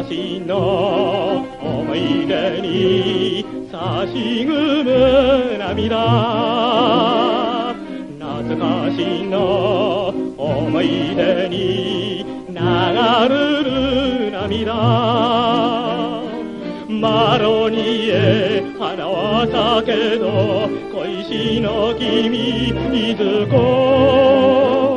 昔の思い出に差し組む涙、懐かしの思い出に流るる涙、マロニエ花は咲けど恋しの君いずこ。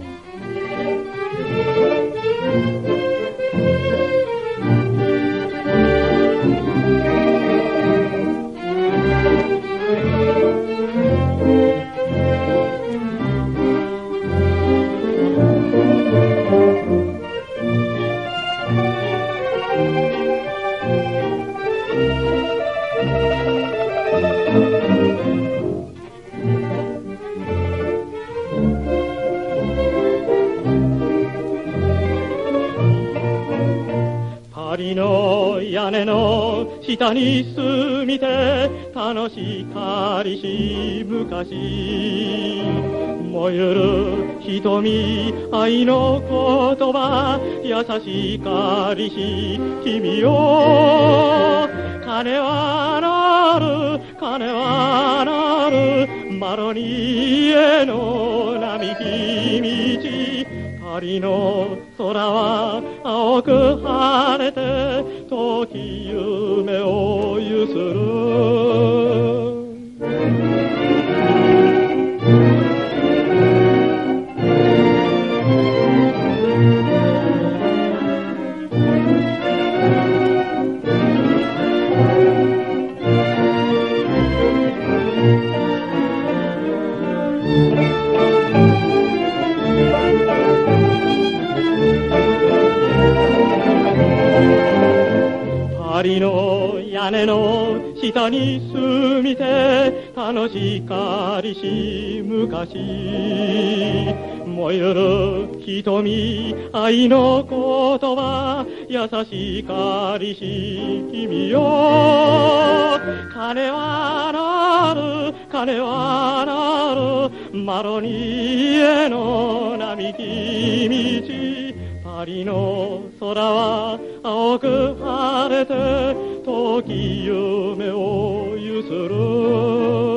パリの屋根の下に住みて楽しかりし昔、燃ゆる瞳愛の言葉優しかりし君よ。鐘は鳴る鐘は鳴るマロニエの並木道、パリの空は青く晴れて時夢をゆする。パリの屋根の下に住みて楽しかりし昔、燃ゆる瞳愛の言葉優しかりし君よ。鐘は鳴る鐘は鳴るマロニエの並木道、パリの空は青く晴れて時夢をゆする。